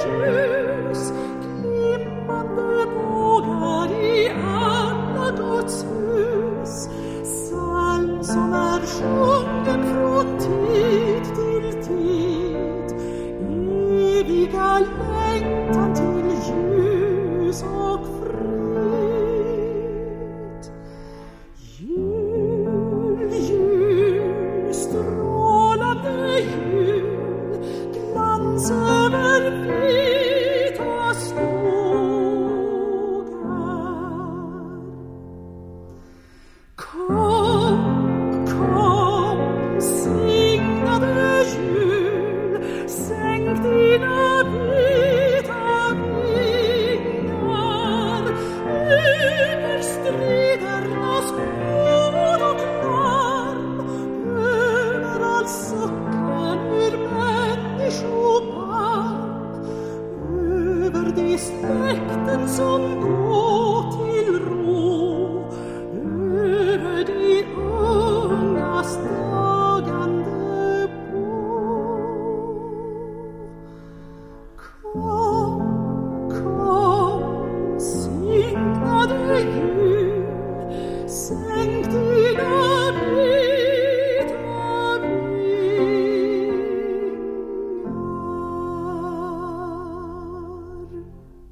ljus, glimmande bågar i alla Guds hus, psalm som är sjungen från tid till tid, eviga längtan till ljus och frid. Jul, jul, strålande jul, glans över vita skogar. Kom, kom, signade jul, sänk dina vita vingar över stridernas blod och larm, över all suckan ur människobarm, över de släkten som går